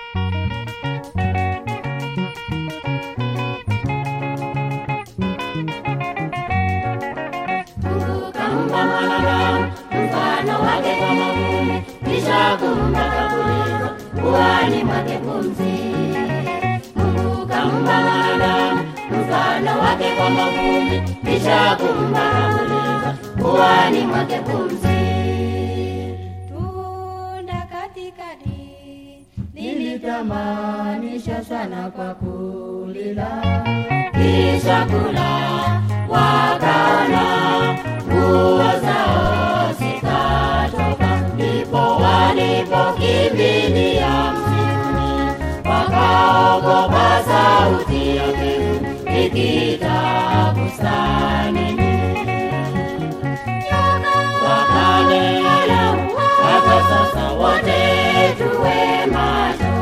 Mungu kaumba mwanadamu mfano wake kwa mavumbi, kisha kumpa kaburini puani mwake pumzi. Mungu kaumba mwanadamu mfano wake kwa mavumbi, kisha kumpa kaburini puani mwake pumzi. Tunda katikati nilitamanisha sana kwa kulila, kisha kula wakaona nguo zao zikatoka, ndipo walipokimbilia msituni, wakaogopa sauti yake ikiita bustanini. Wakanena hata sasa wote tuwe macho.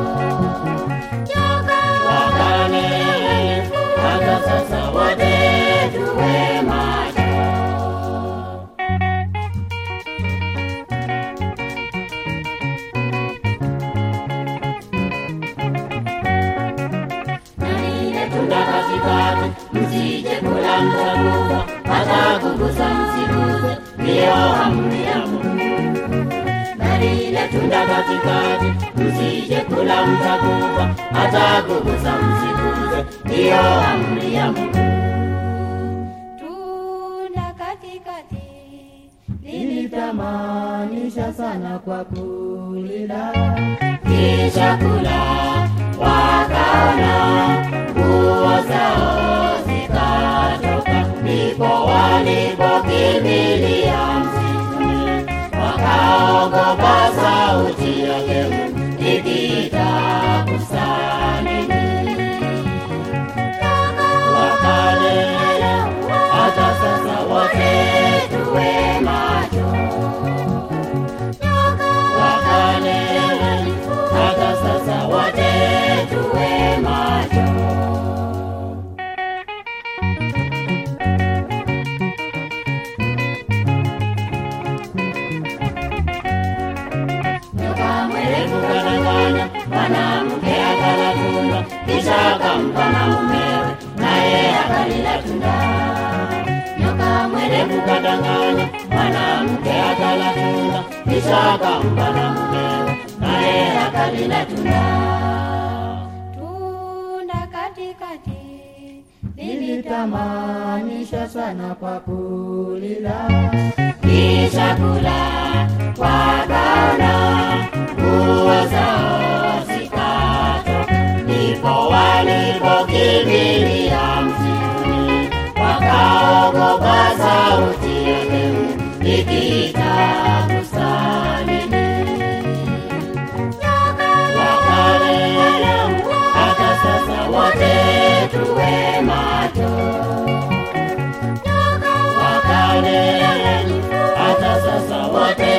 Wakanena hata sasa wote tuwe macho. Na lile tunda katikati msije kula mtakufa, hata kugusa msiguze, ndiyo amri ya Mungu. Na lile tunda katikati msije kula mtakufa, hata kugusa msiguze, ndiyo amri ya Mungu. tunda katikati nilitamanisha sana kwa kulila, Kisha kula wakaona nguo zao zikatoka, ndipo walipokimbilia msituni, wakaogopa sauti yake ikiita bustanini. Wakanena hata sasa wote tuwe macho. Wakanena hata sasa wote tuwe macho. Nyoka mwerevu kadanganya mwanamke akala tunda, kisha akampa na mumewe, naye akalila tunda. Nyoka mwerevu kadanganya mwanamke akala tunda, kisha akampa na mumewe, naye akalila tunda. tunda katikati nilitamanisha sana kwa kulila, Kisha kula wakaona nguo zao zikatoka, ndipo walipokimbilia msituni, wakaogopa sauti yake ikiita bustanini. Wakanena hata sasa wote tuwe macho. Wakanena hata sasa wote